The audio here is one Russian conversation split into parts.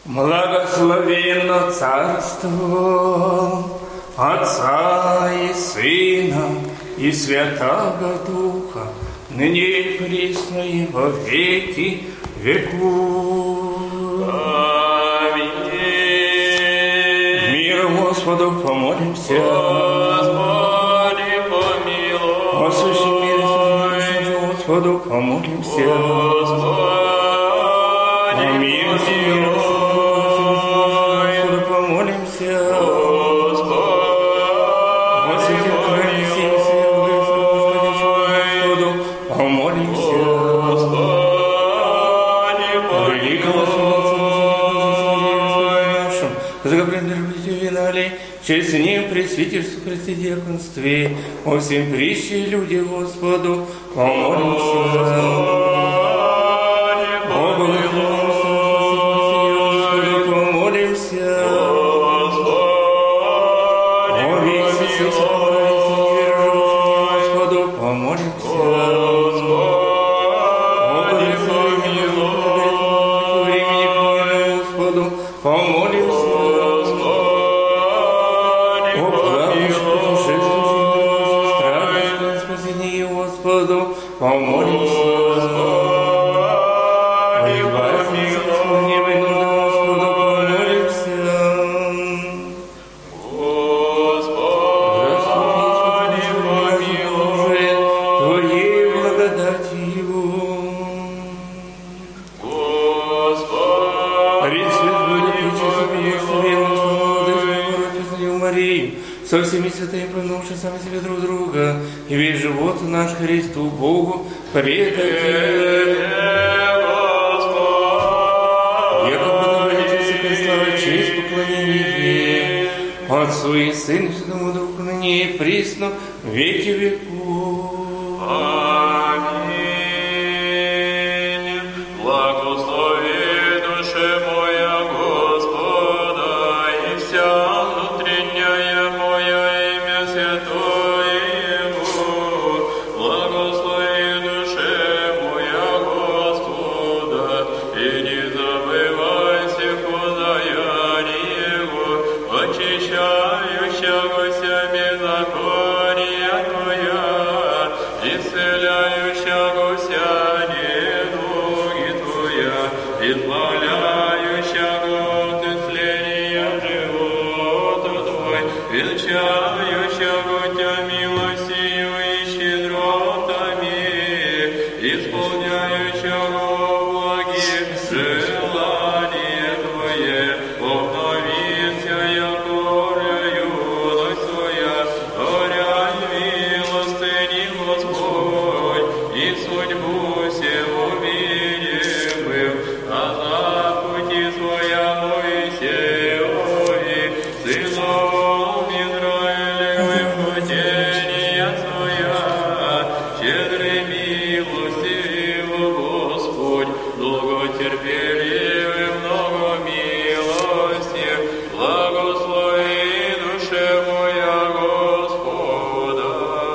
Благословенно Царство Отца и Сына и Святаго Духа, ныне и присно и во веки веков. Аминь. Миру Господу помолимся. Господи, помилуй. О сущем мире служим Господу помолимся. Господи, через ним пресвитерству Христе диаконстве, о всем прищи люди Господу помолимся. О благословенном помолимся. О веси Господу помолимся. О благословенном времени Господу помолимся. Помолимся. Со всеми святыми, пронувши сами себе друг друга, и весь живот наш Христу Богу предадим. Яко подобаете всякой славы, честь, поклонение Отцу и Сыну и Святому Духу, ныне и присно, в веки веков. Аминь. Благослови душе моя Господа, и вся внутренняя моя имя святое Его. Благослови душе моя Господа, и не забывай всех воздаяние Его, очищающегося беззакония Твоя, исцеляющегося недуги Твоя, избавляющего от исцеления живота Твой, венчающего Тебя милостью и щедротами, исполняющего благих желания Твое, обновится якоря юность Твоя, горя милостыни Господь, и судьбу всего видимым, а на пути Своя Моисеевой, сынов Израилевых хотения Своя, щедрый милостивый Господь, долготерпеливый, много милостив, благослови душе моя Господа.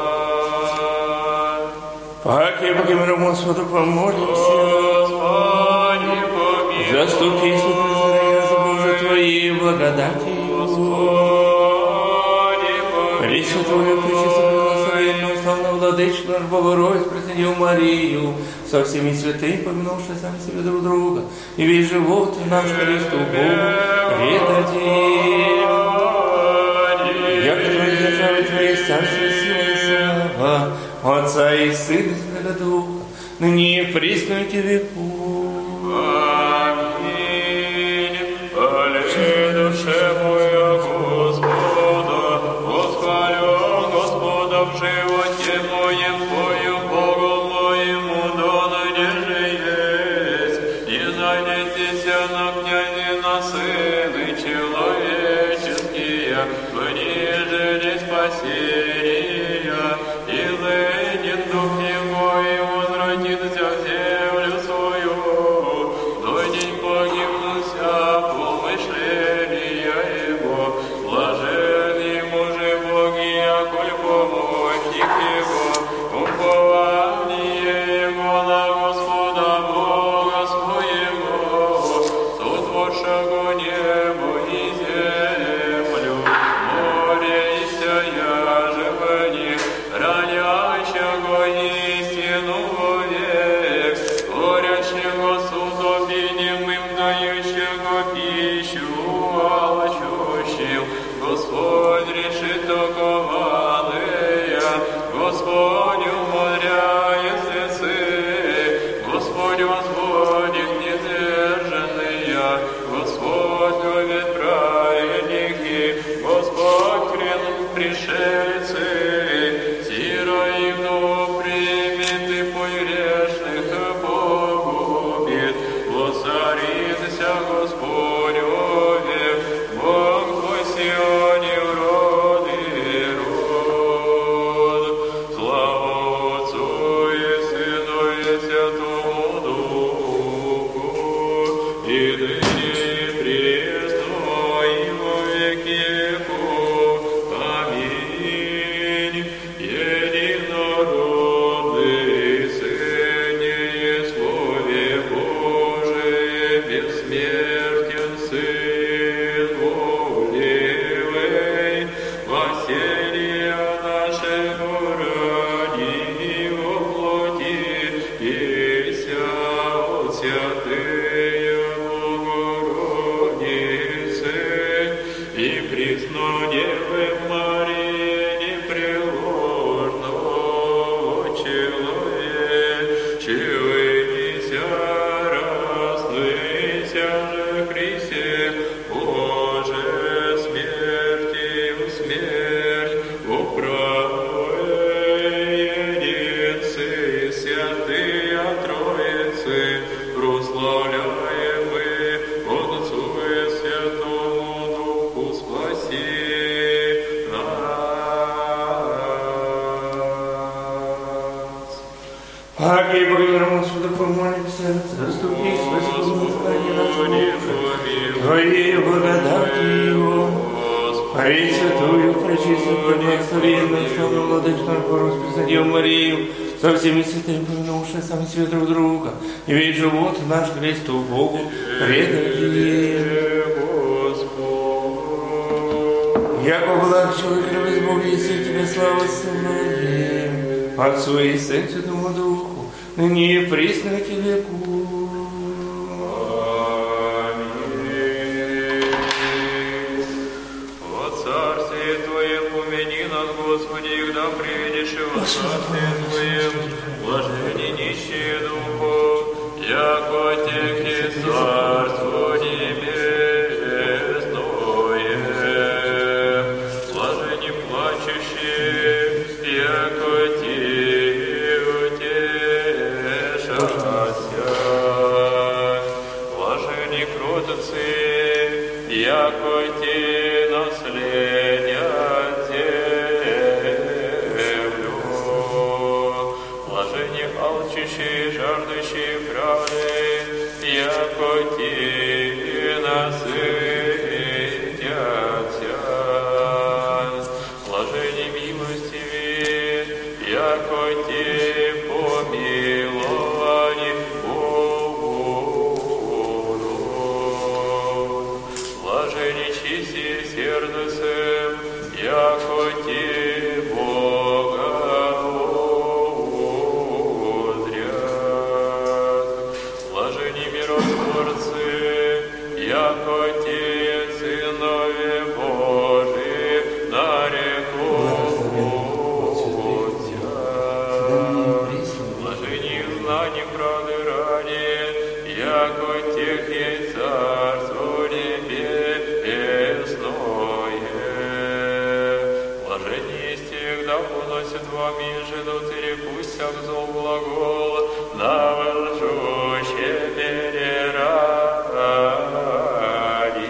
Паки миру Господу помолимся. Господи, помилуй. Заступи, Святая за Божие Твоей благодатью. Господи, помилуй. Пресвятую, пречистую, благословенную, славную Владычку наш Богородицу, Преснодеву Марию, со всеми святыми, помянувши сами себе друг друга, и весь живот наш Христу Богу предадим. Яко Твои державы Твоей царство, сила и слава, Отца и Сына и Святого Духа, ныне и присно и веки веков. Аминь. Аллилуйя, душе моя Господа, восхвалю Господа в животе моем, пою Богу моему, доныне же есть. Не надейтеся на князи, на сыны человеческие, понижили спасения, и ныне дух его и возвратится в землю свою. Но день погибнуся помышления его, блажен ему же Боги, яколь помощник его, упование его на Господа Бога своего, сотворша всего небо и землю, море и вся живони, ранящего истину век, творящего судоби немым, дающего пищу алчущим. Господь решит окованные, Господь умудряет сердцы, Господь возводит недержанные, Господь любит праведники, Господь кренут пришельцы, сира и вновь примет и погрешных погубит, воцарится Господь вовек, Бог твой Сионе урод и род. Слава Отцу и Сыну и Святому Духу, и ныне и присно и во веки веков. Аминь. Единородный Сын, Слове Божие, бессмертен Сын волевый, воселия нашего ради во плоти, еся от святые Богородицы, и присно Девы Марии непреложного человечивыся, раснися же Христе, Боже, смертью смерть, управляй единцы, святые Троицы, прославляем мы Отцу и Святому Духу, спаси нас. Аки благодарим Господа, помолимся, заступи, спаси, Господи, нашего Твоей благодати Его, Пресвятую, пречистую, благословенную, славную, владычную, Господи, Марию, со всеми святыми, помянувши сами себе друг друга, и весь живот наш Христу Богу предадим. Яко благ человек, без Бога, и все тебе слава славим, Отцу и Сыну, Святому Духу, ныне и присно веки веку. Господи, когда приедешь и во Царстве Твоем, блаженни нищие духом, яко Теки Царство Небесное. Блаженни плачущие, яко Те утешатся. Блаженни кротоцы, яко Те наследят алчущие, жаждущие правды, яко те насытятся. Блаженни милостивые, яко те помиловани будут. Блаженни чистые сердцем, яко те Бога яко те сынове Божии нарекутся. Блаженни знания правды ради, яко тех есть Царство Небесное. Блаженни есть тех, да поносят вам и ждут, и рекут всяк зол глагол, на лжущее переради.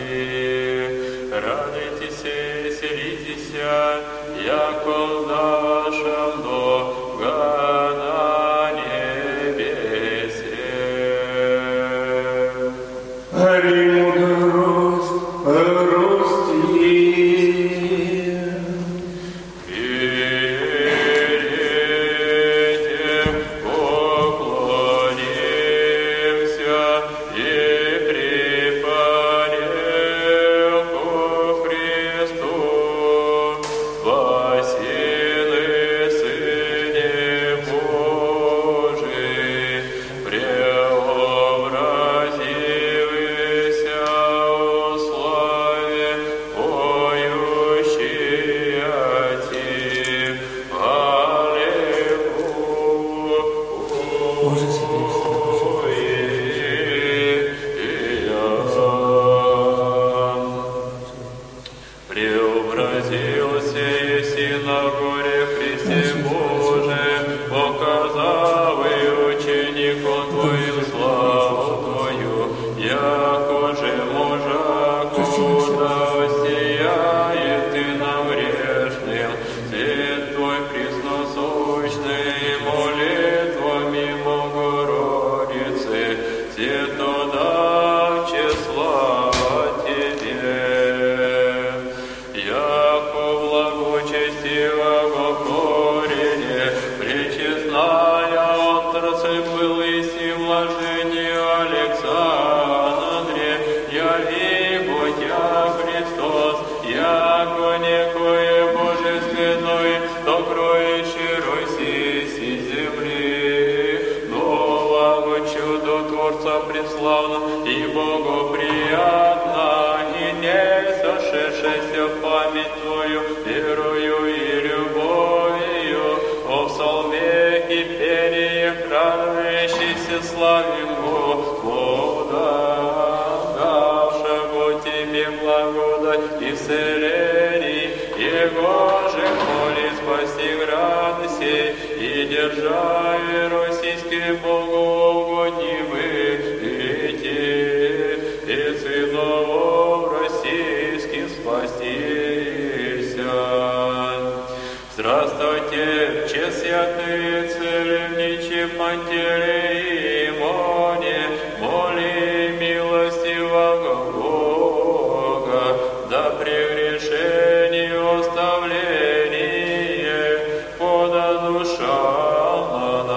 Радуйтесь, веселитесь, яко в нашем Бога на небесе. Верите исцелений, Его же моли спаси град сей, и державе российской богоугодни выйти, и сынов российских спастися. Здравствуйте, че святые царевничи Пантелеи Моне, моли милостивого Бога, да прегрешение оставление пода душам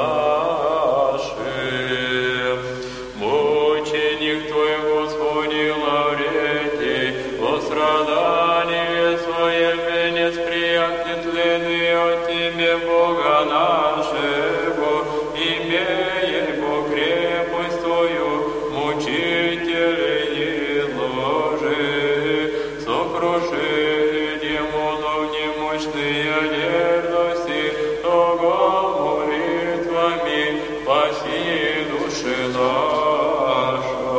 нашим. Мученик Твой, Господи, Лаврентий, о страдании своем венец приятный тленный от Тебе, Бога нашего, имея Бо крепость Твою, мучители не ложи, сокруши демонов немощные нервности, того молитвами спаси души наша.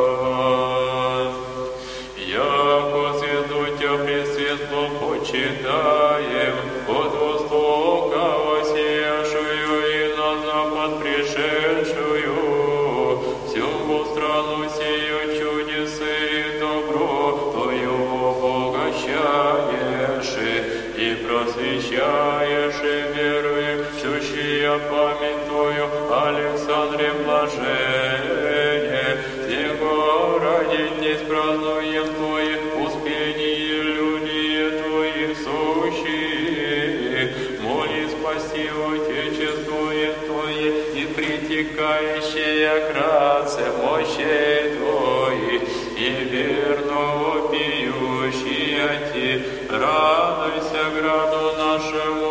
Яко звезду Тя пресветло почитаем, от востока воссияшую и на запад пришедшую, всю страну сию чудесы и добро Твою обогащаешь и просвещаешь верующие память Твою Александре блаженне, сего ради днесь празднуем Твои успения, люди Твои сущие, моли спаси Отечествуе Твое и притекающие кратце мощей Твоих, и верно вопиющие Ти, радуйся граду нашему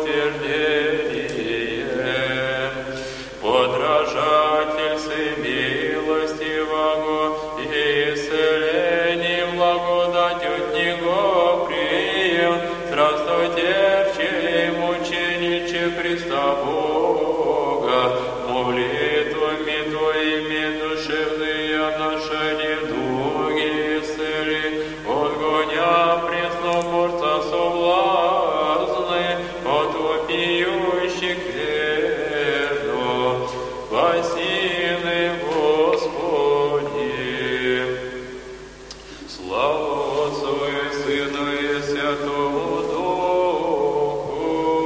утверждением. Подражатель Сы милостивого и исцелением благодатью от Него прием, здравствуй, терпче мучениче Христа Бога, молитвами Твоими душевные наши недуги исцели, отгоня пресноборца соблазны, от вопиющих верно, спасины Господи. Слава Отцу и Сыну и Святому Духу,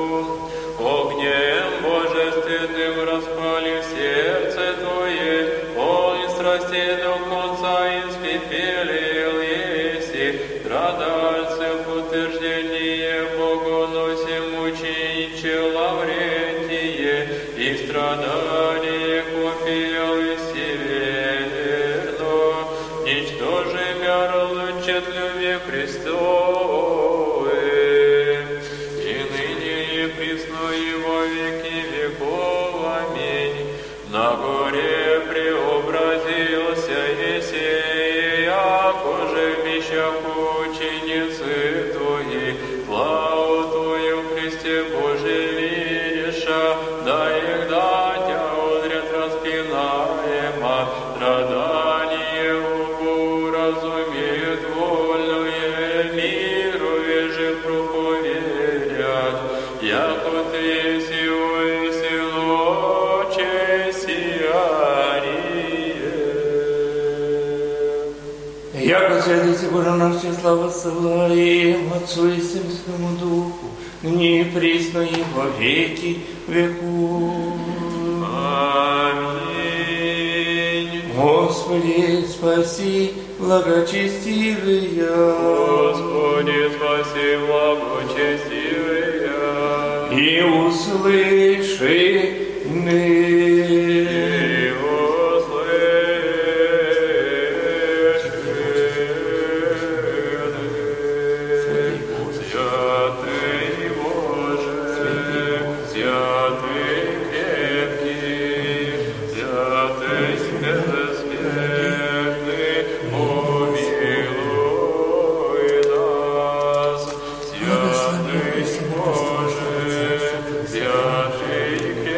огнем божественным распали сердце Твое, полный страстей до конца испепелил еси, страдальцев утверждение Богу носим мучениче Лаврентие, и страдание купил и северно, ничтожимя разлучат любви Христовы, и ныне и присно и во веки веков. Аминь. На горе преобразился Есей, яко же в мещах ученицы Твои, славу Твою, Христе Божий, видиша, да их датя узрят распинаема, страдание Богу разумеют вольное, миру веже проповедят, яко Ты сего и село честиарие. Яко святый Боже наш, слава славим Отцу и Святому Духу, ныне и присно и во веки веков. Аминь. Господи, спаси, благочестивые. Господи, спаси, благочестивые. И услыши Святый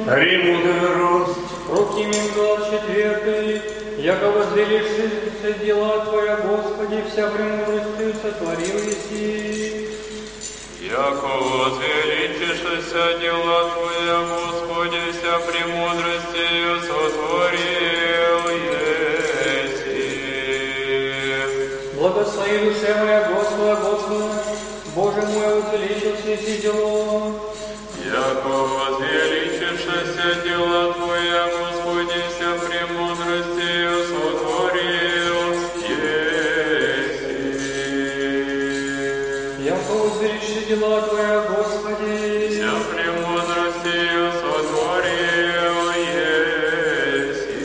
Премудрость. Руки им глаз четвертый, яко возделишься дела Твоя, Господи, вся премудростью сотворил еси. Яко возвеличишься дела Твоя, Господи, вся премудростью сотворил еси. Благослови душе моя Господа, Господа, Боже мой, возвеличился еси дело. Яко возвеличишься дела Твоя, Господи, вся премудростью сотворил еси. Яко возвеличишься дела Твоя, Господи, Вся премудростью сотворил еси.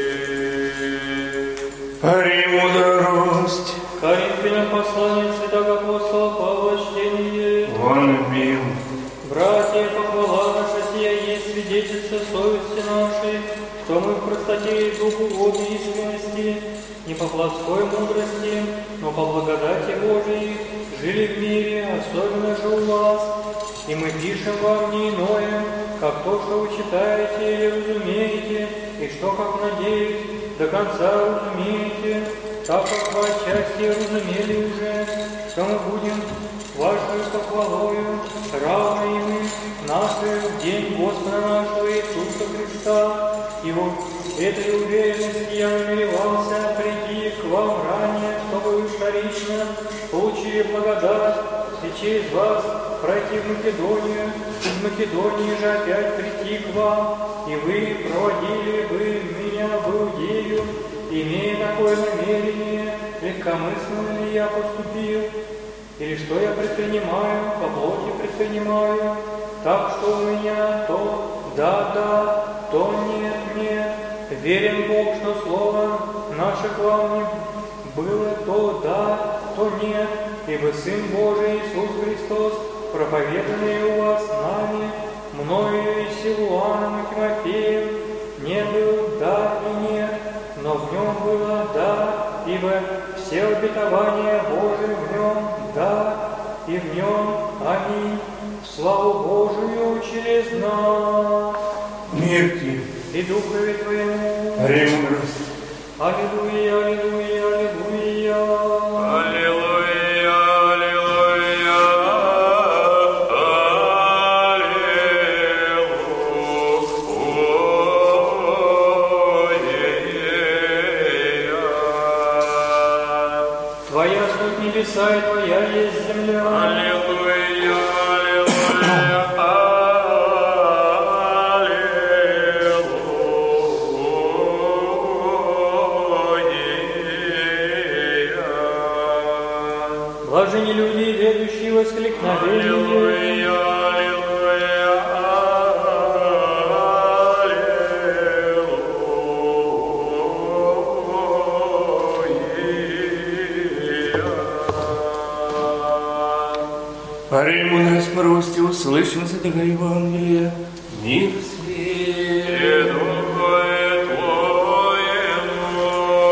Премудрость. Коринфянам послание святого апостола Павла, чтение. Он бил. Братья, похвала наша сия есть свидетельство совести нашей, что мы в простоте и духу угодной искренности, не по плотской мудрости, но по благодати Божией, жили в мире, особенно же у вас. И мы пишем вам не иное, как то, что вы читаете или разумеете, и что, как надеюсь, до конца разумеете, так как вы отчасти разумели уже, что мы будем вашей похвалою, равны мы нашей в день Господа нашего Иисуса Христа. И вот этой уверенности я намеревался прийти к вам ранее, чтобы вы вторично получили благодать и через вас пройти в Македонию, из Македонии же опять прийти к вам, и вы проводили бы меня в Иудею, имея такое намерение, легкомысленно ли я поступил, или что я предпринимаю, по плоти предпринимаю, так что у меня то да, то нет. Верен Бог, что слово наше к вам не было то да, то нет, ибо Сын Божий Иисус Христос, проповеданный у вас нами, мною и Силуаном и Тимофеем, не был да и нет, но в нем было да, ибо все обетования Божии в нем да, и в нем аминь. Славу Божию через нас. Мир тебе. И Духове Твоему. Премудрость. Аллилуйя, аллилуйя, аллилуйя. Аллилуйя, аллилуйя, аллилуйя. Твоя суть небеса и Твоя есть земля. Аллилуйя, аллилуйя, аллилуйя. Блажени люди, ведущие воскликновение. Аллилуйя, аллилуйя, аллилуйя. Премудрость прости, услышим за Тебя Евангелие. Мир свет. Духове Твоему.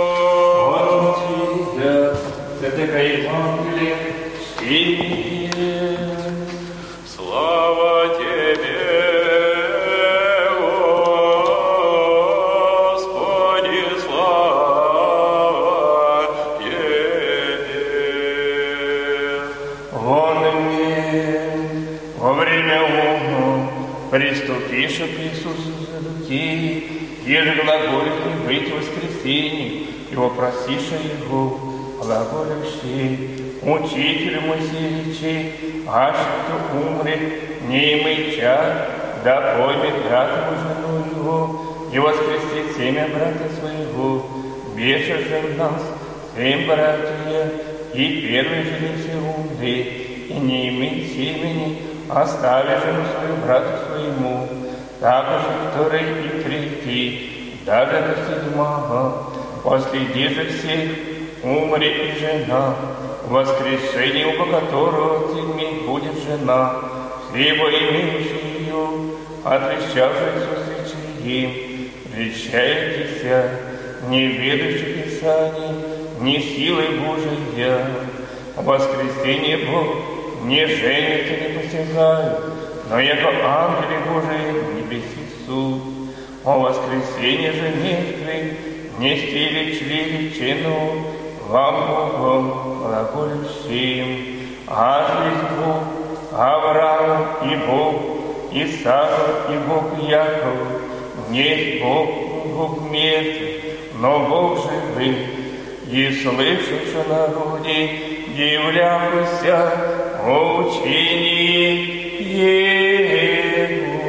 Святое Евангелие. Чтение. Слава Тебе, Господи, слава Тебе. Вон имеет во время ума, приступиша к Иисусу за руки, еже глаголит не быть воскресенье, и вопросиша Его, глаголющий, Учитель Моисеевичей, аж кто умрет, не имей чар, да поймет брата жену его, и воскресит семя брата своего, беша же в нас, семь братья, и первый женился умрет, и не имеет семени, остави жену свою брату своему, так же второй и третий, даже до седьмого, последи же всех, умрет и жена, воскрешение, по которого иметь будет жена, всего имеющий ее, отвещавший Иисус им, прещаетеся, не ведущих Писаний, не силой Божией, воскресение Бог не женится, не посягают, но яко ангели Божии в небеси Иисус. О воскресенье же мертвых, нести величину, вам Богом глаголющим. Аж есть Бог Авраам и Бог Исаака и Бог Якова, не Бог мертвый, но Бог живый, и слышавши народе, являвшийся в учении Его.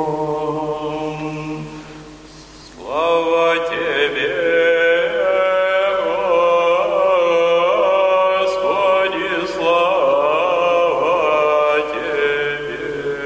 Слава Тебе, Господи, слава Тебе.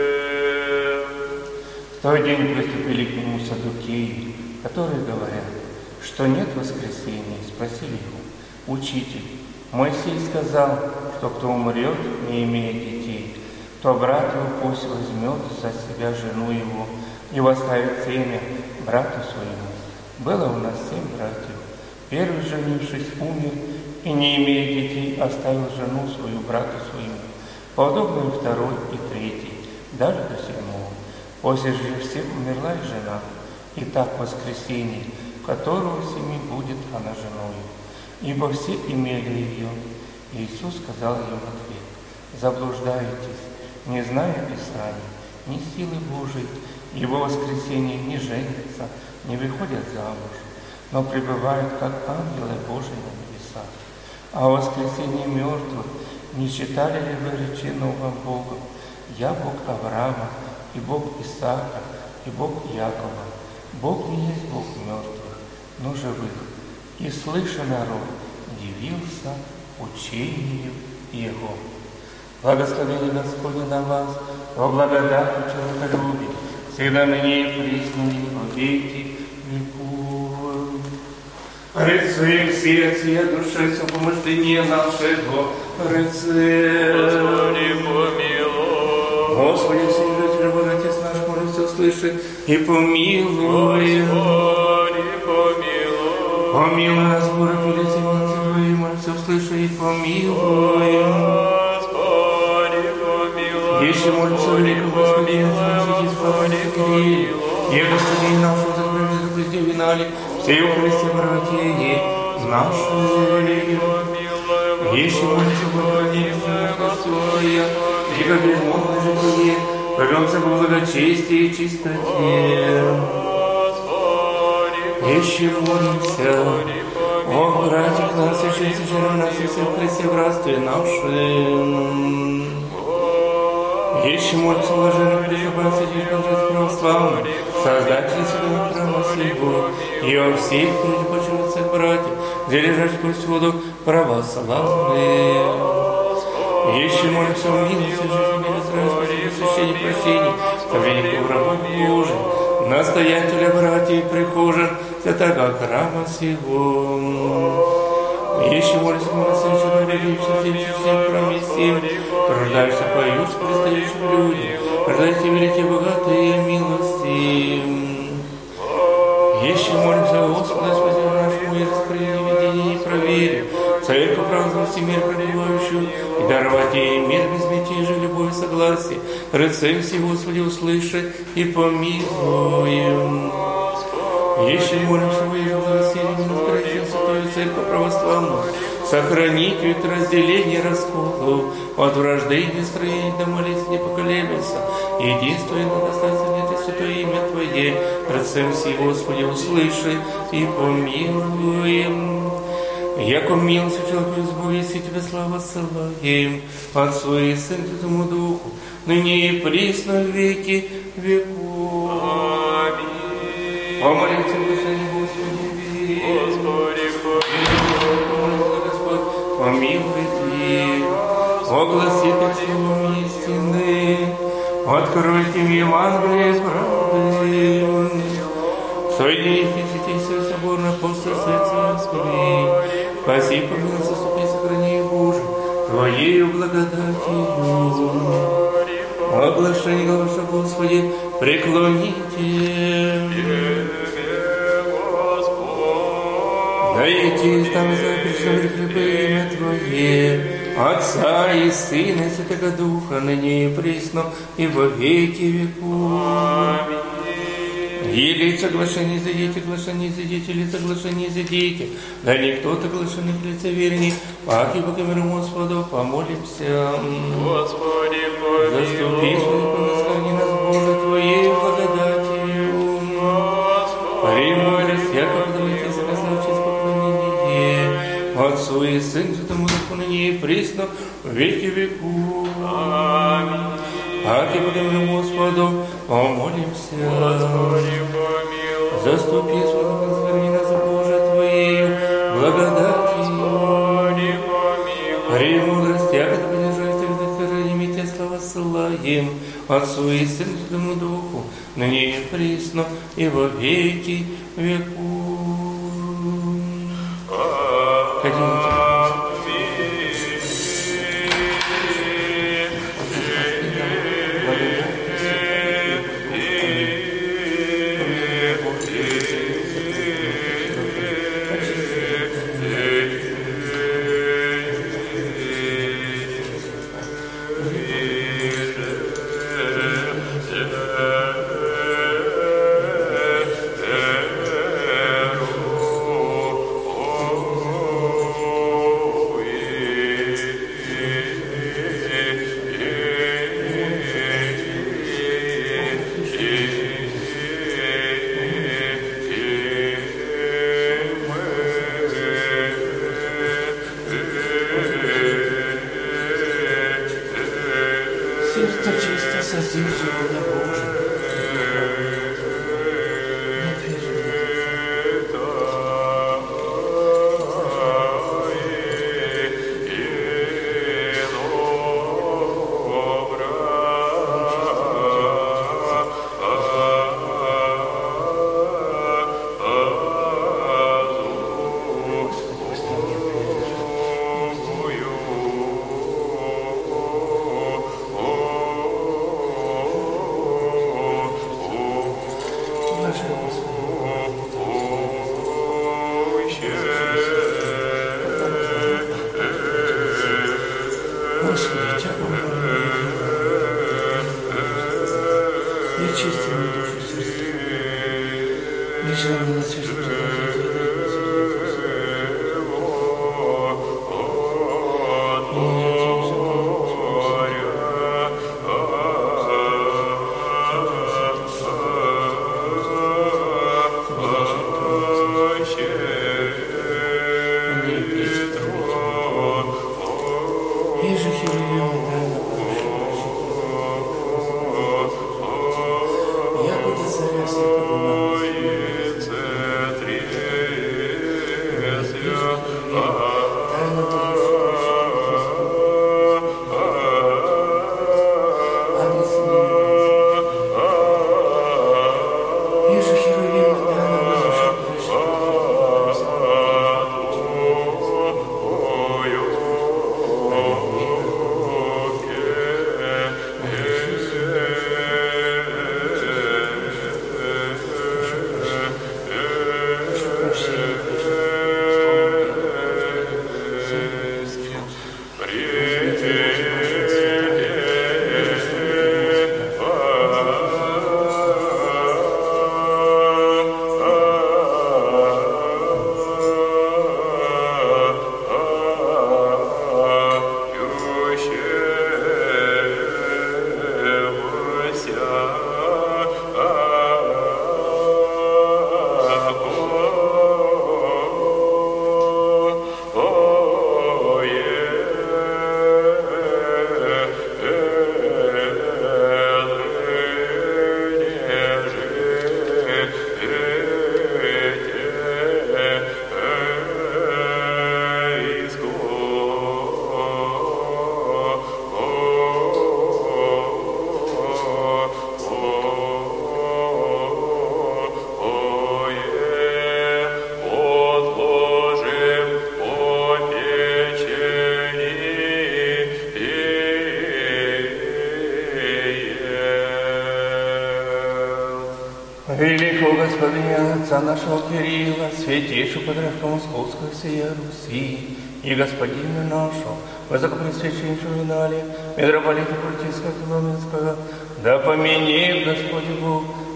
В тот день приступили к нему саддукеи, которые говорят, что нет воскресения, и спросили его: «Учитель, Моисей сказал, что кто умрет, не имея детей, то брат его пусть возьмет за себя жену его и восставит семя брату своему. Было у нас 7 братьев. Первый, женившись, умер, и, не имея детей, оставил жену свою брату своему. Подобно и второй, и третий, даже до 7-го. После же всех умерла и жена, и так воскресенье, которого 7 будет она женою. Ибо все имели ее». Иисус сказал им в ответ: «Заблуждаетесь, не зная Писания, ни силы Божией, ибо в воскресенье не женятся, не выходят замуж, но пребывают, как ангелы Божии на небесах. А в воскресенье мертвых не читали ли вы речену вам Богом: я Бог Авраама, и Бог Исаака, и Бог Якова? Бог не есть Бог мертвых, но живых». И, слыша народ, дивился учению Его. Благословение Господне на вас, во благодати человеколюбия, всегда ныне и присно и во веки веков. Рыцарь сердце души, все помышление нашего, рыцарь. Господи, помилуй. Господи, Вседержитель, Божий Отец наш, молись, услыши и помилуй. Господи, помилуй. Помилуй нас, Боже, перед Твоим, молись, услыши и помилуй. Господи, помилуй. Еще молимся великому Господи, Господи, и Господи нашего закрывания, Христе винали, все его Христе братья наши. Еще молимся Господи, Господи, и как безмолвное житие, пожалуйста, по благочестии и чистоте. Еще молимся о братьях нас, священных нас, и всех Христе братстве нашим. Еще молимся о блаженных пришибах, святых православных, создателей святого храма сего, и о всех преждепочивших братьев, где лежать повсюду православных. Еще молимся о милости, жизни, мире, здравия, священии, прощении, современников рабов Божий, настоятеля братьев и прихожан святого храма сего. Еще молимся о священном величестве, всем храме сим, рождаешься, поешь, предстоящим людям, рождайся великие, богатые милости. Еще молимся о Господе, Спасителю нашему, и раскрыли невидение и проверим, церковь православную всемир пребывающую, и даровать ей мир без мятежа, любовь и согласие. Рыцарь все, Господи, услыши и помилуем. Еще молимся во имя благословения на Христе, Святую Церковь Православную, сохранить век разделения расколов, от вражды и нестроения до молитв не поколеблется, единство и благословение Ты, Святое имя Твое, Рыцарь все, Господи, услыши и помилуем. Яко милостью человеку избавиться, Тебе славу отсылаем, Отцу и Сыну Святому Духу, ныне и присно в веки веков. Аминь. Помолимся, Господи, Господи, помилуй. Господь, помилуй Ты, огласи Ты словом истины, откройте им Евангелие правды, соедините святейшее соборное апостольство Церкви, спаси, помилуй, заступи, сохрани, Боже, Твоею благодатью. Оглашение ваше, Господи, преклоните. Дайте там запрещенные хлебы имя Твое, Отца и Сына и Святого Духа, ныне и присно, и во веки веков. Или соглашение изойдите, или соглашение изойдите. Да никто соглашенных лицеверней, паки по камеру Господу, помолимся. Господи, помилуй. Заступи, Господи, нас, Боже, Твоей благодатью. Премудрость, яко подавайте согласовчись поклонение Отцу и Сыну, Святому Духу, ныне и присно, в веки веков. Аминь. Аки благодарим Господу, помолимся. Господи, помилуй. Заступи, Господи, нас, Боже, Твоею благодатью. Господи, помилуй. Премудрость, яко поддержайте, ради Тебя слава ссылаем Отцу и Сыну, Святому Духу, ныне и присно, и во веки веков. Великого Господина, Отца нашего Кирилла, святейшего Патриарха Московского сия Руси, и Господина нашего, высокопресвященнейшего Виналия, митрополита Путинского Коломенского, да поменит Господи Бог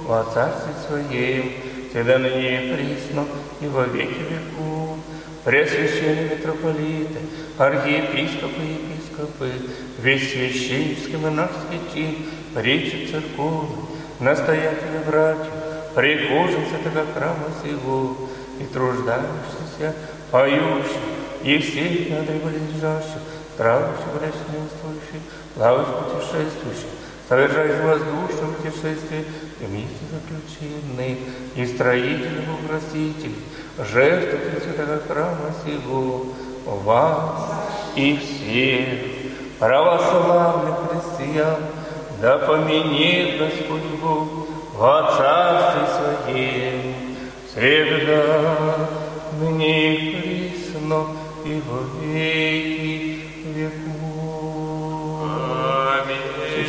во Царстве Своем, всегда ныне и присно, и во веки веков. Преосвященные митрополиты, архиепископы и епископы, весь священнический монашеский чин, притчи церковный, настоятели братья, прихожим святого храма сего, и труждающихся, поющих, и всех надреболежащих, страждущих, болезненствующих, плавающих, путешествующих, совершающих воздушном путешествии, и вместе заключенных, и строителей, украсителей, жертвы святого храма сего, вас и всех православных христиан, да поменит Господь Бог во Царстве Своем, всегда, ныне и присно, и во веки веков. Аминь.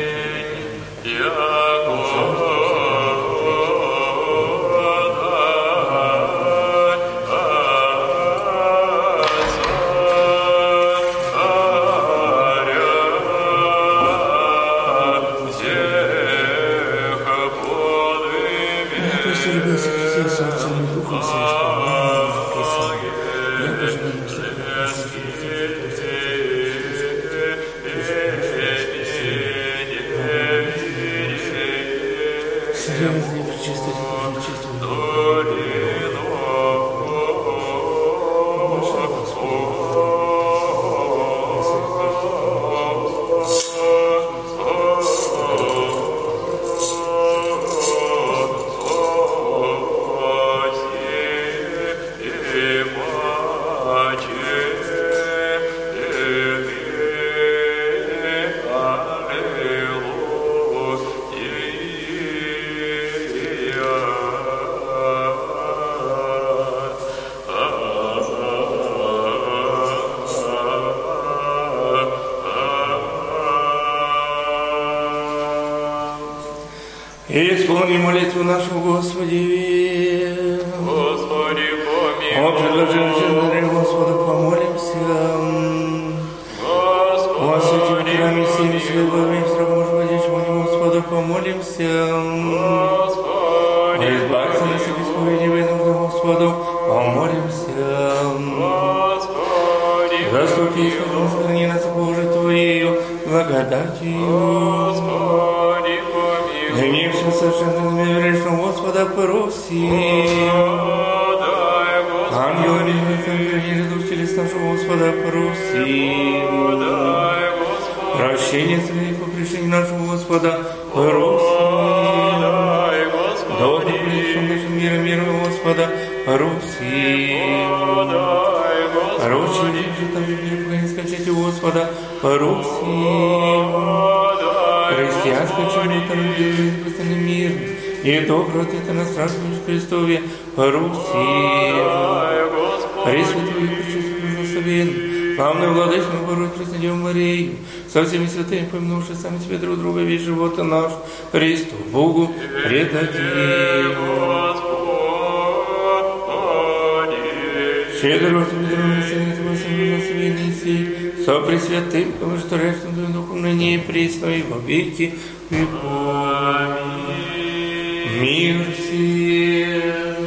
И исполни молитву нашу, Господи. Господи, помилуй. О предложенном даре Господа помолимся. Господи, о святом храме всеми святыми, сроком Господи, Господа помолимся. Господи, о избавься нас от исповедей нужды Господу помолимся. Господи, Заступи, сохрани нас, Боже, Твоею благодатью. Господи, помилуй. Ныне все совершенно грешного Господа просим. Ангелами, хранили дух телес нашего Господа просим. Прощение своих попрещений нашего Господа просим. Добрый причем нашим миром Господа просим. Прочие житами мира не скачайте Господа просим. Христианской чудо любви мир и добро ответа на страшном Христове просим. Пресвятую и пречистую благословенную, славную владычную Божию Преснодеву Марию, со всеми святыми, помянувши сами себе друг друга, весь живота наш, Христу Богу предадим. Щедро Твой Сыне Твой Сын благословенный сей, со Пресвятым, Божественным Твоим Духом, ныне и присно, и во веки веков. Мир всем.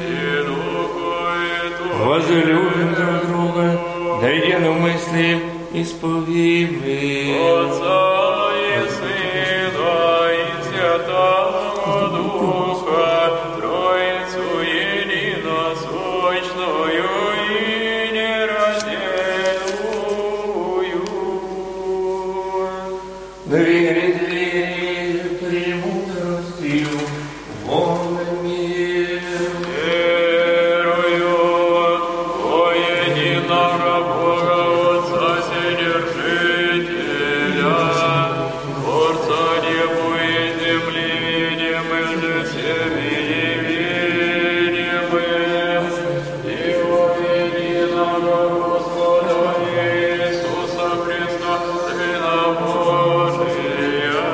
Возлюбим друг друга, да едино мысли исповимы. Отца и Сына и Святого Духа, Троицу единосущную и нераздельную. Двери премудростью волны мир. Верую во единого Бога, Отца Вседержителя, Творца небу и земли, видимых же всеми невидимых, и во единого Господа Иисуса Христа, Сына Божия,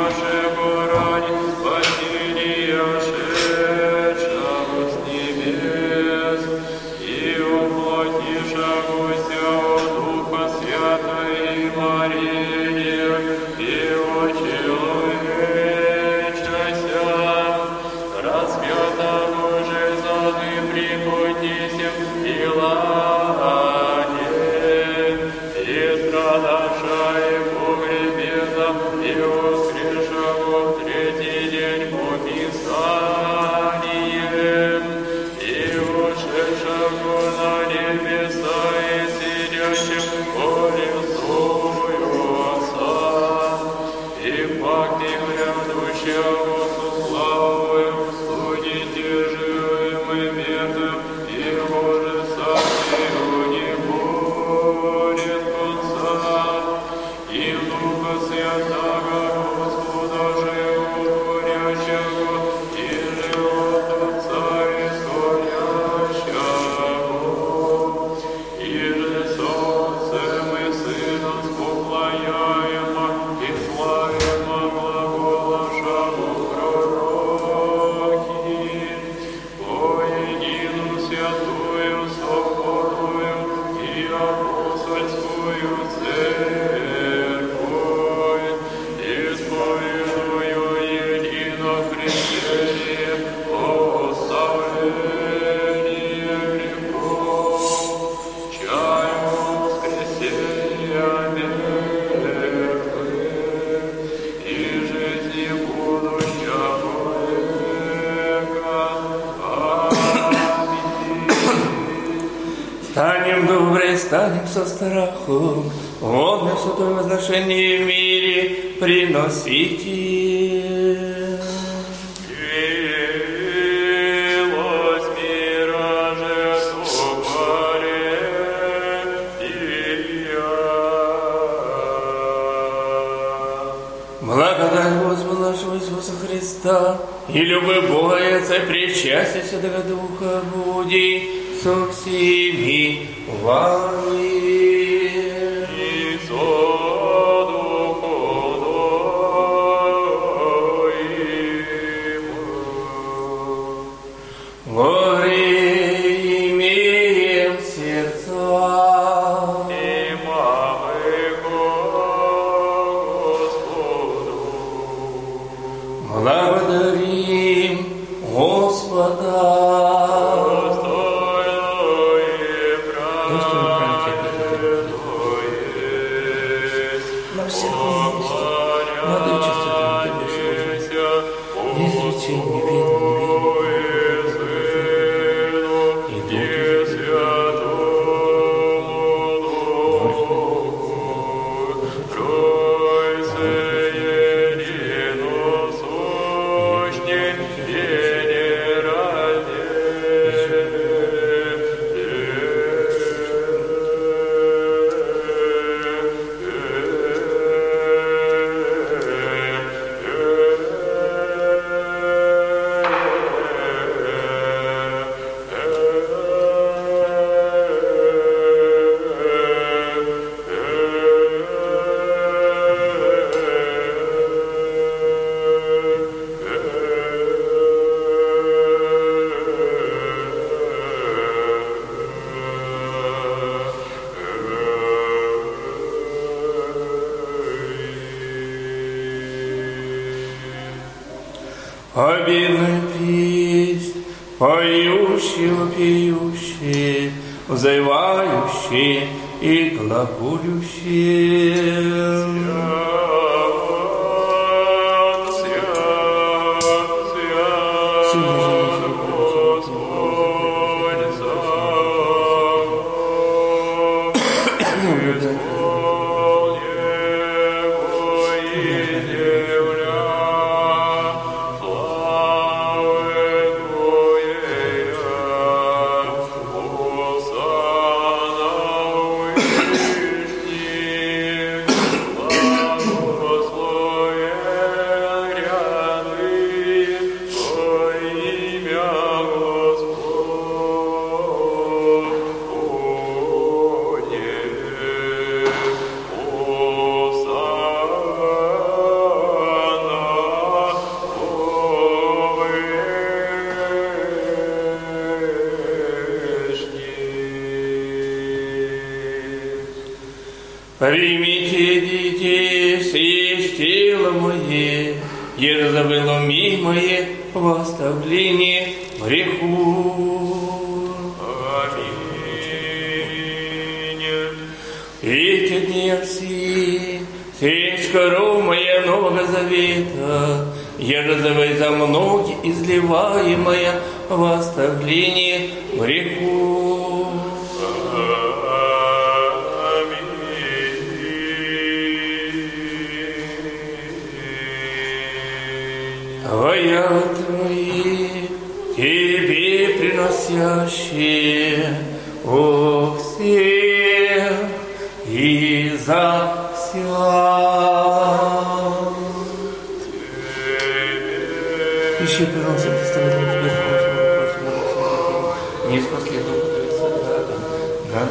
Станем со страхом, водное святое возношение в мире приносите. Милость мира же Благодать Господа нашего Иисуса Христа и любовь Бога и Отца причастия Святого Духа буди со всеми вами. и со духом твоим. Горе имеем сердца, И мамы Господу. благодарим Господа. Обидная песнь, поющие, вопиющие, взывающие и глаголющие. Примите, едите, съесть тело мое, еже забыло мимое в оставлении греху. Аминь. Эти дни все, сесть коров моя Нового Завета, еже завой за многие изливаемая в оставлении греху. Твоя Твои, Тебе приносящие о всех и за вся. Ищи, пожалуйста, представитель Тебя, не спасли Духа Святого, нам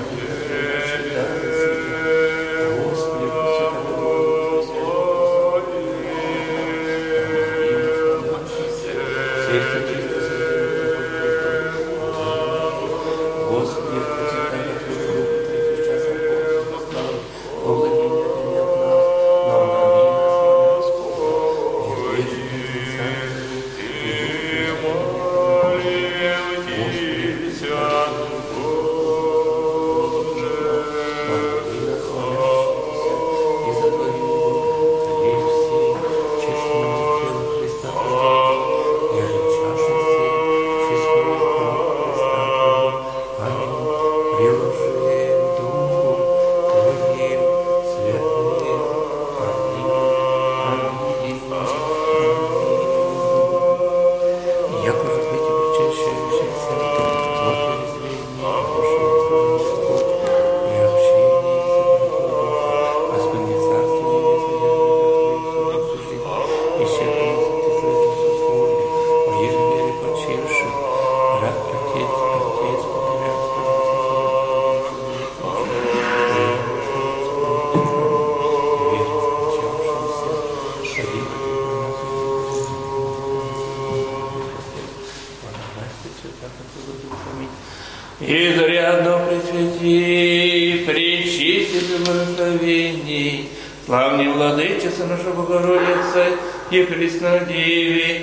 изрядно пресвяти, пречисти благословений, славней Владычице наша Богородица и Преснодеве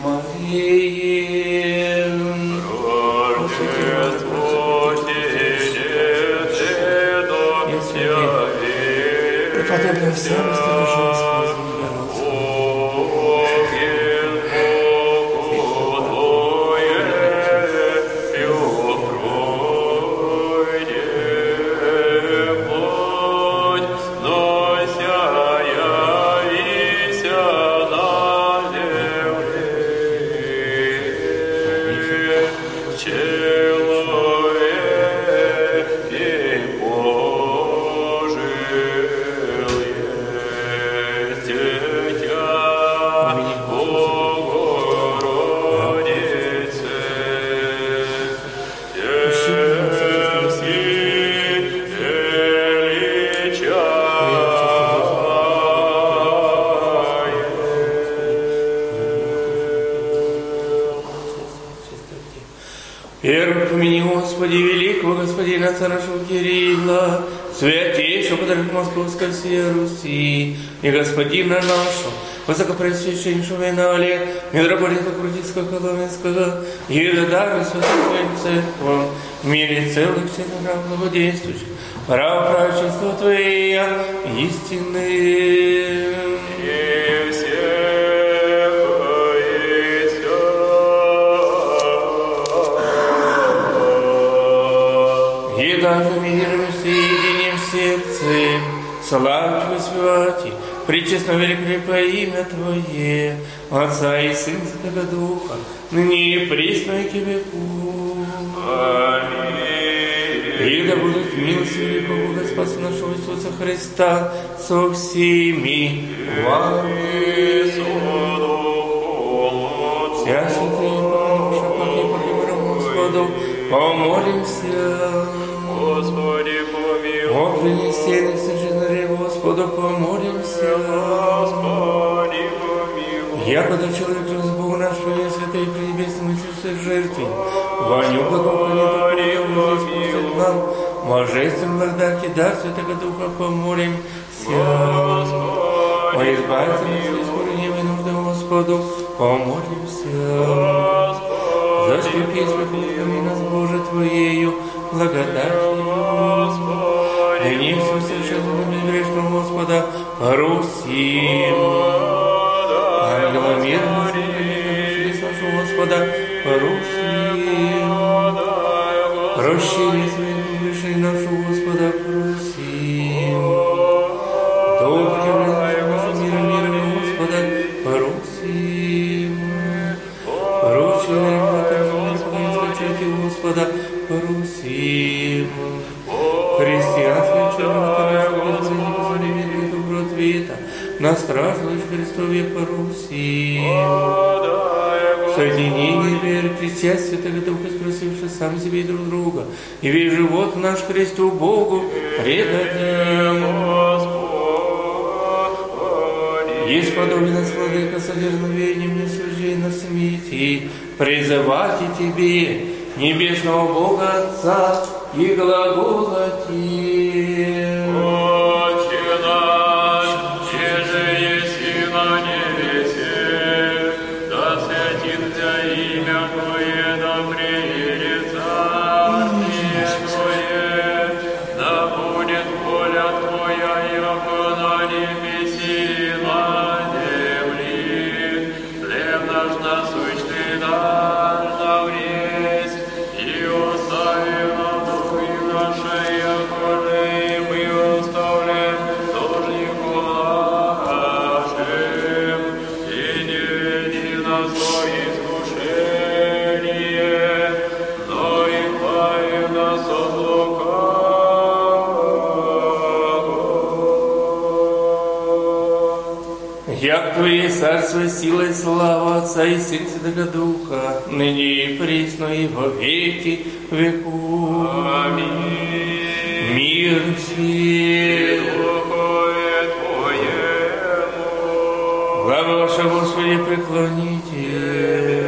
Марии. Преподобный всем историческим Первых имени Господи, великого Господина Отца нашего Кирилла, святейшего Патриарха Московской всей Руси, и Господина нашего, высокопреосвященнейшего Иналия, митрополита Крутицкого, Коломенского, и дару святым Твоим церквам, в мире целых членов благодействующих, право правительства Твоя истины. И даже миром и соединим сердце, славить воспевать, причестно великолепное имя Твое, Отца и Сына Святого Духа, ныне и присно и к веку. Аминь. И да будут милости великого Бога Спаса нашего Иисуса Христа со всеми вами. Вся святая помощь, погиб Господу, помолимся. Господи, помилуй. О, принесенных сожженных Господу, помолимся. Господи, помилуй. Якогда человек раз Богу нашего, святой пренебесным и чистой жертве, воню благоухания Твоего, Господи, нам, Божественной благодати, дар Святого Духа, помолимся. О избавиться нас от искушения и нужды Господу, помолимся. Заступи, спокойно нас, Боже, Твоею благодатью. Ныне все совершенно грешного Господа порусим. Ангела мира, нашего Господа порусим. Прощение своих грешей нашего Господа порусим. Добрый нашего мира, Господа порусим. Прощение Господа порусим. Христианское черное добро ответа на страшном Христове порусим. Соединение веры, крестя Святого Духа, спросивши сам себе и друг друга, и весь живот наш Христу Богу предадим. Есть подобие нас, Владыка, содерновением не сужей на смерти, призывать и Тебе, небесного Бога Отца, и глаголать. Отче наш, еже еси на небесе, да святится имя Твое, да приедет царствие Твое, да будет воля Твоя, яко на небеси и на земли. Хлеб наш насущный дашь нам есть, и остави нам долги наши, якоже и мы оставляем должникам нашим, и не веди нас во искушение, но избави нас от лукавого. Як Твое царство, сила и слава Отца и Сына Святого Духа, ныне и присно и во веки веков. Аминь. Мир всем. Духове Твоему, Глава ваша, Господи, преклоните.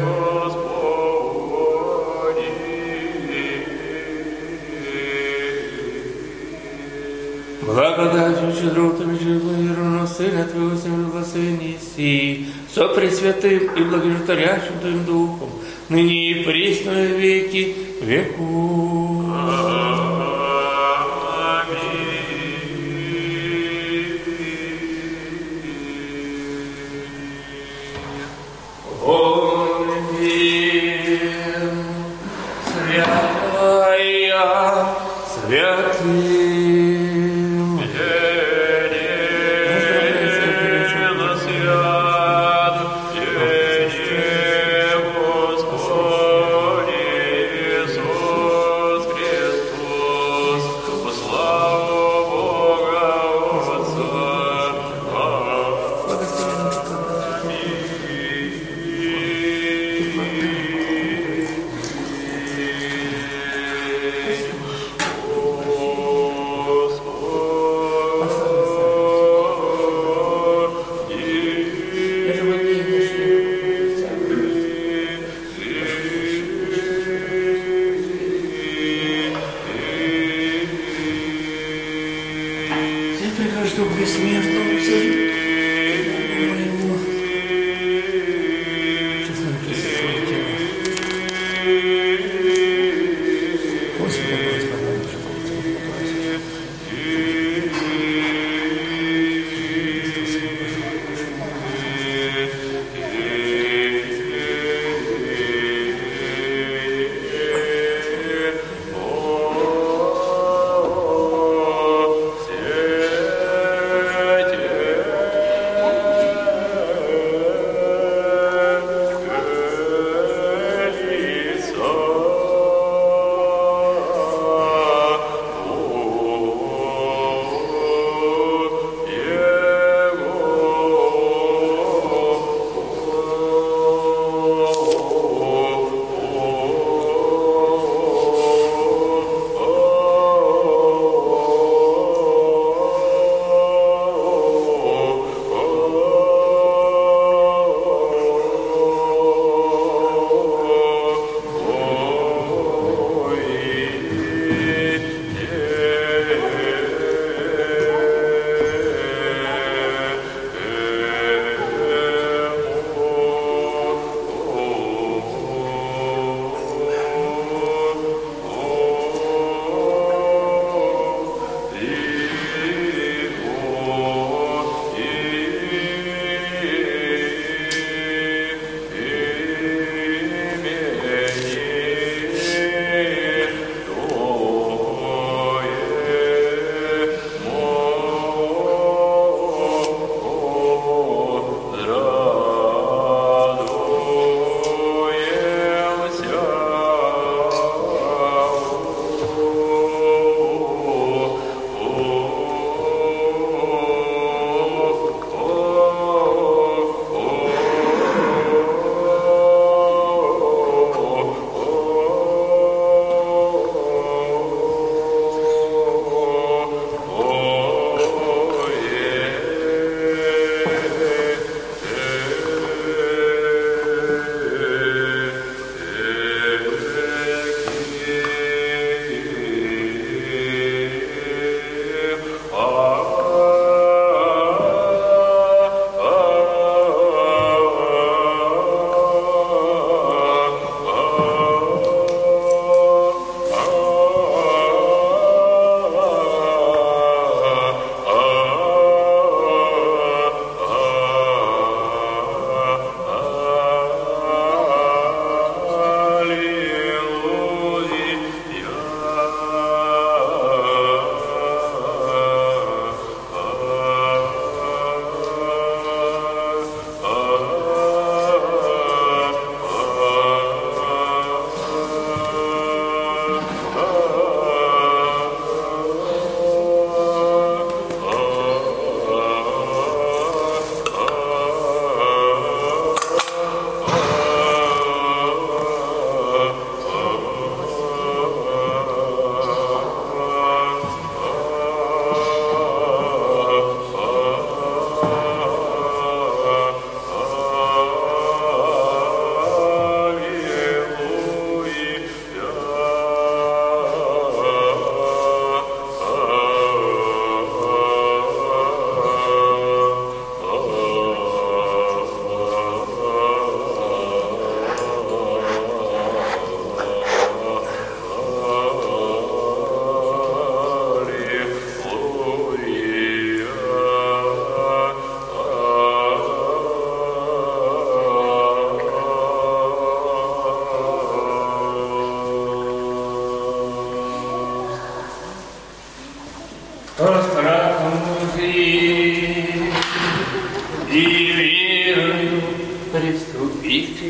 Благодатью щедротами живого Сына Твоего, Сына благословен Иси, со Пресвятым и благожитарящим Твоим Духом, ныне и присно и веки веков. Святым. На свят, Господи Иисус Христос. и верою приступите.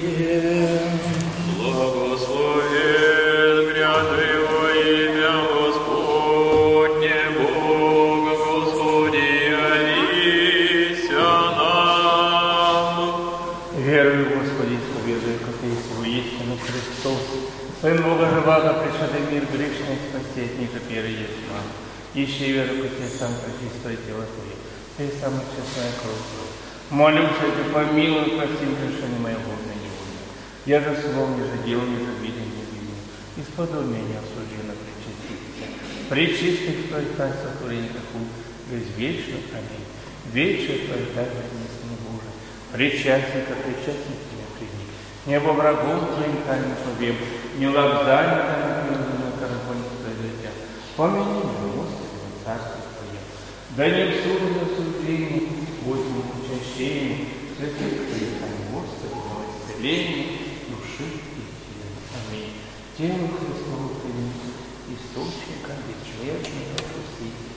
Благословен гряды во имя Господне, Бога Господи, явися нам. Верую, Господи, исповедую, как есть воистину Христос, Сын Бога живаго, пришедший в мир грешный, спасти от них и первый есть нам. Ищи веру, как Ты сам прочистой тело Твое, Ты самая честная кровь Твоя. Молюсь, Ты помилуй, прости грешение моего вольно невольно. Я же словом, я же делом, я же виден, не виден. Исподобь меня осужденно причаститься. Пречистых Твоих Тайн сотворения какую, безвечно, аминь. Вечер Твоих Тайн вознесены Боже. Причастника, причастник Тебя прими. Небо врагов Твоим тайным побем, не лобзание на карбоне Твоя. Помяни меня, Господи, на Царстве Твоем. Да не в суд и осуждение, будь мы учащением, святых Твоих, Господи, на исцеление души и тела. Аминь. Тело Христово принесу, источника бессмертного Спасителя.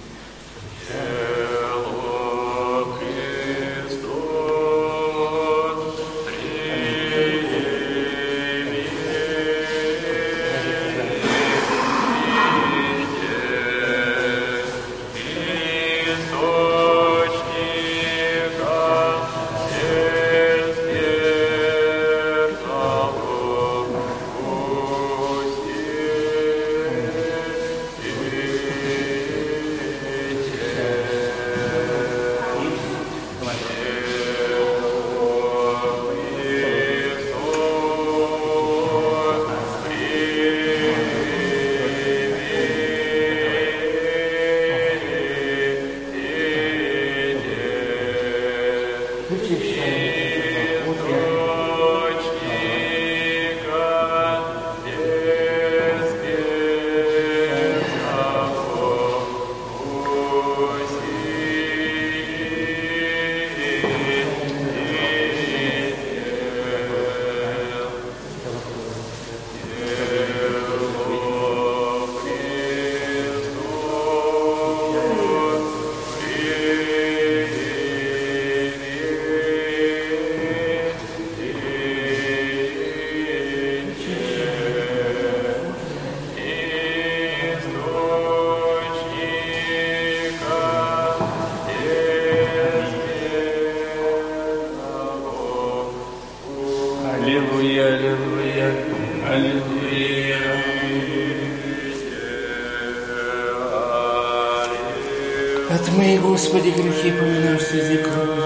Отмой, Господи, грехи, поминаешь слезы крови,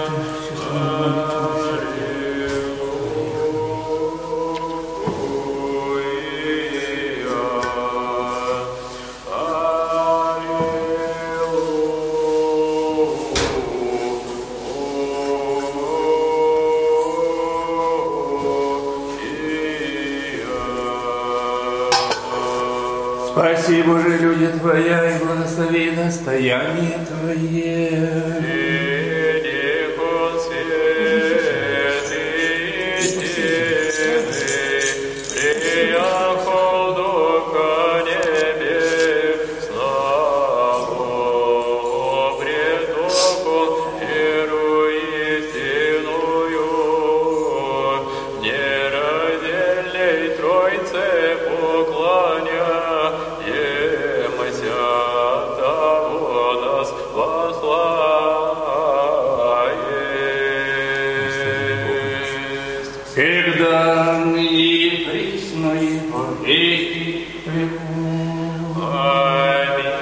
Спаси, Боже, люди Твоя, и благослови достояние Твое. Всегда и присно и во веки веков. Аминь.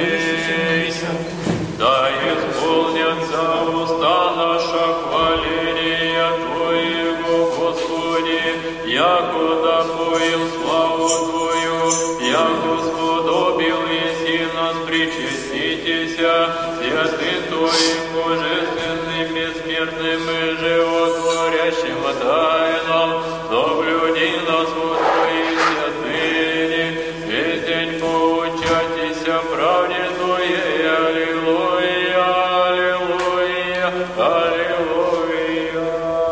Да исполнятся уста наша хваления Твоего, Господи, якуда Твоим славу Твою, яко сподобил еси нас причаститеся, святым Твоим божественным, бессмертным и животворящим тайнам, соблюди нас во Твоей святыне, весь день поучайтеся правде Твоей. Аллилуйя, аллилуйя, аллилуйя.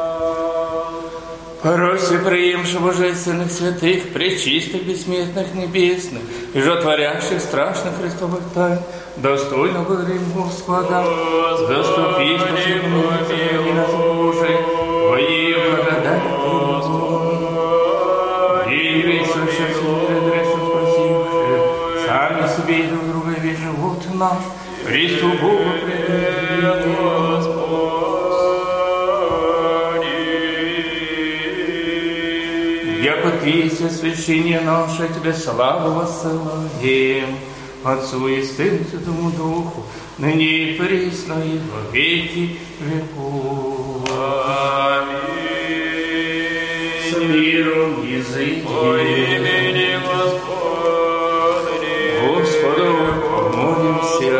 Проси, приимши божественных святых, пречистых, бессмертных, небесных, и животворящих страшных Христовых тайн, достойно благодарим Господа, заступись, помилуй нас, яко Ты есть освящение наше, Тебе славу воссылаем, Отцу и Сыну и Святому Духу, ныне и присно и во веки веков. Аминь. С миром языки. По имени Господне, Господу помолимся.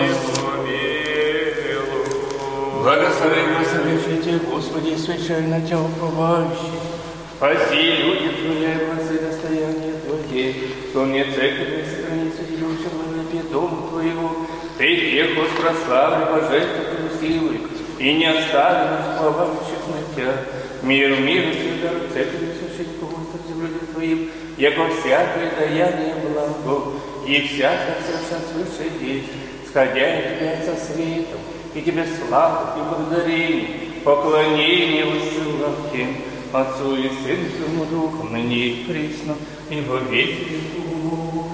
Благослови, Господи, Господи, священно Тебя уповающий. Спаси люди Твои, спаси достояние Твое, что мне церковь страницы делючего на дому Твоего. Ты тех прославли божественную силу, и не остави нас плавающих на Тебя. Миру всегда, церковь священников людям Твоим, яко всякое даяние благо, и всякое совершенствующее дети, сходя от Тебя со светом, и Тебе славу и благодарение, поклонение воссылаем Отцу и Сыну и Святому Духу, ныне и присно, и во веки веков.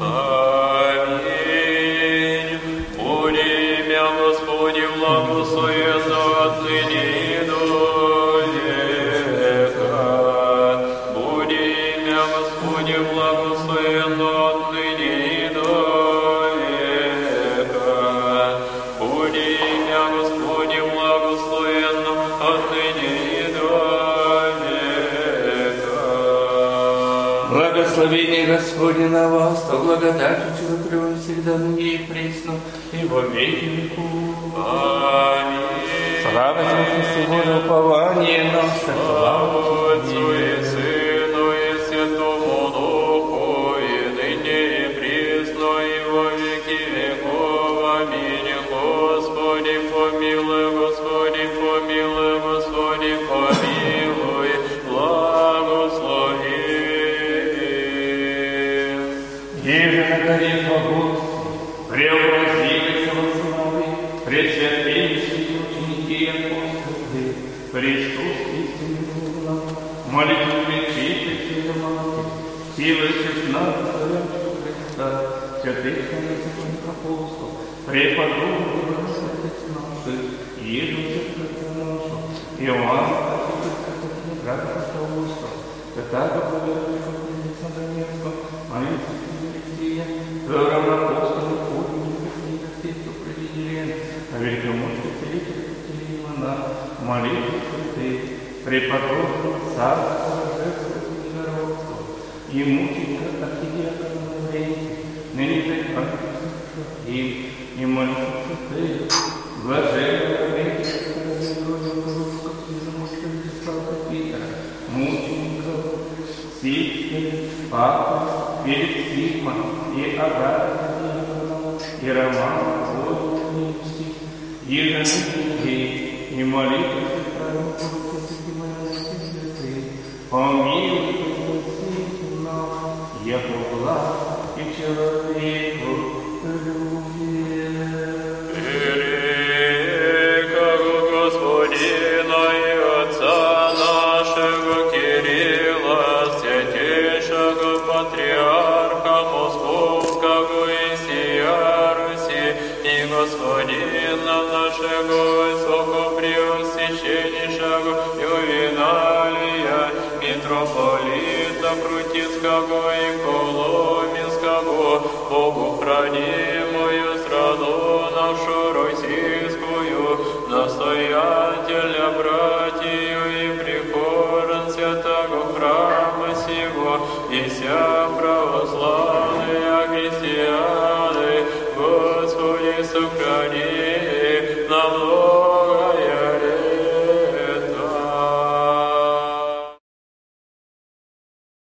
Аминь. Буде имя Господне благословенно отныне и до века. Буде имя Господне благословенно отныне и до века. Буде имя Господне благословенно отныне и до века. Благословение Господне на вас, то благодатью Человеком всегда ныне и присно, и во веки веков. Аминь. Слава Тебе, Христе, Боже, упование наше, слава Отцу и Сыну и Святому Духу, и ныне и присно, и во веки веков. Аминь. Господи, помилуй, Господи, помилуй, Господи, помилуй, благослови. Еже на горе Богу, преобразились во славе, пресвятейшие ученики и апостолы, Христос истинный Бог, молитву причисти Святоматери, силы 16 Христа, святых святых апостолов, преподобных святых наших, еже святых наших, Иоанна, святых апостолов, святого Благодатного Донецкого, молитву равноапостольных подвигов святых определен, а великомучитель Святитель Ивана, молитву святых, преподобного царства Божественного Благородства, и мученика архиерея Константина, ныне и молитву святых, блаженного века королевы русского священномучителя Христа Питера, мучеников, Сильфия, Папа, Феликс Сигма, и Агата, и Роман, и Ранителей, и молитвы помилуй нас, яко благ и человеку любви. Великого Господина и Отца нашего Кирилла, святейшего патриарха Московского и сия Руси, и Господина нашего высокопреосвященнейшего Ювеналия, митрополита Крутицкого и Коломенского, Богу хранимую страну нашу российскую, настоятеля брать